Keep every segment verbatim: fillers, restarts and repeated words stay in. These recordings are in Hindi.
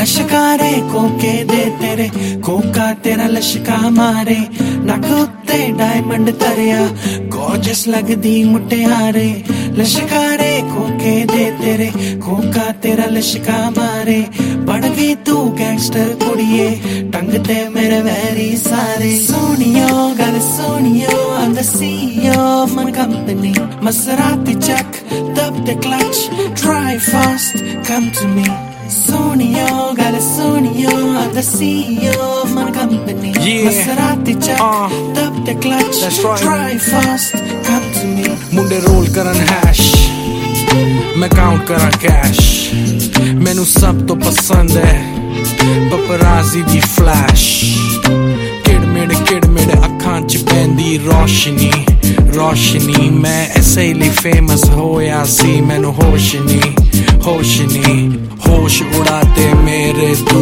लश्कारे कोके दे तेरे कोका तेरा लश्का मारे नक उत्ते डायमंड तरिया गॉर्जस लगदी मुटियारे लश्कारे कोके दे तेरे कोका तेरा लश्का मारे बन गई तू गैंगस्टर कुड़िए टंग ते मेरे वैरी सारे सोनियो गल सोनियो I'm the C E O of my company Maserati check dub the clutch drive fast come to me Sonio, got a Sonio, I'm the C E O of my company yeah. Maserati check, uh, tap the clutch, right. Drive fast, come to me मुंडे रोल करन हैश मैं काउंट करा कैश मैनू सब तो पसंद है पपराजी दी फ्लैश किड़मिड़ किड़मिड़ अखां च पैंदी रोशनी रोशनी मैं ऐसे ही फेमस होया सी मैनू होश नहीं होश नहीं होश उड़ाते मेरे तू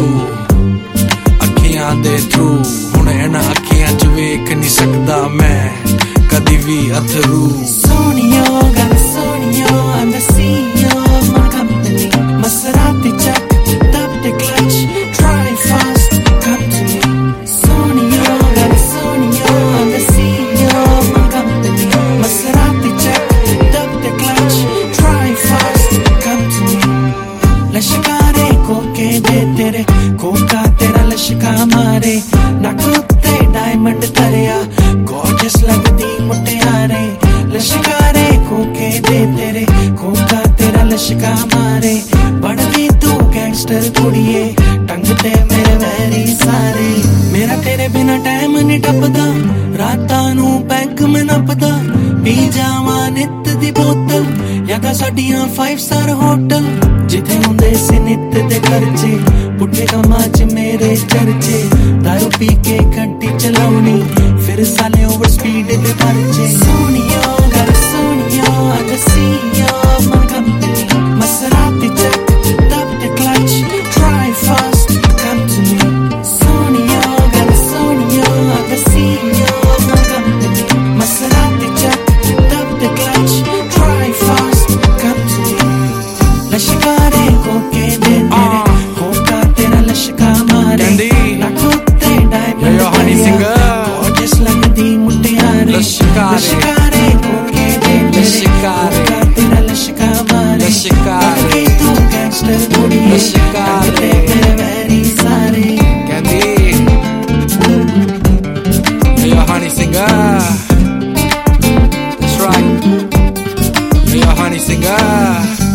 अखियां दे थ्रू हुण इन्हां अखियां च वेख नहीं सकदा मैं कदी भी अथरू Sonio, got a Sonio, I'm the C E O of my company Maserati check, tap the clutch, drive fast, come to me Sonio, got a Sonio, I'm the C E O of my company Maserati check, tap the clutch, drive fast, come to me लश्कारे कोके दे तेरे कोका तेरा लश्का मारे नक उत्ते डायमंड तरिया गॉर्जस लगदी मुटियारे लश्कारे कोके दे तेरे कोका तेरा लश्का मारे बन गई तू गैंगस्टर कुड़िए टंग ते मेरे वैरी सारे मेरा तेरे बिना टाइम नहीं टपदा रातां नू बैंक में नपदा पी जावां नित दी बोतल या तां साडियां फाइव स्टार होटल जिथे हुंदे सी नित दे खर्चे पुट्ठे कम्मां च मेरे चर्चे दारू पी के गड्डी चलाउनी फिर साले ओवर स्पीड दे परचे सोनियो गर सोनियो I'm the C E O of my company Maserati check tap the clutch drive fast come to me Sonio गर सोनियो I'm the C E O of my company Maserati check tap the clutch drive fast come to me लश्कारे कोके दे तेरे कोका तेरा लश्का मारे नक उत्ते डायमंड गॉर्जस लगदी मुटियारे लश्कारे कोके दे तेरे कोका तेरा लश्का मारे बन गई तू गैंगस्टर कुड़िए टंग ते मेरे वैरी सारे कहंदी Yo honey singer that's right Yo honey singer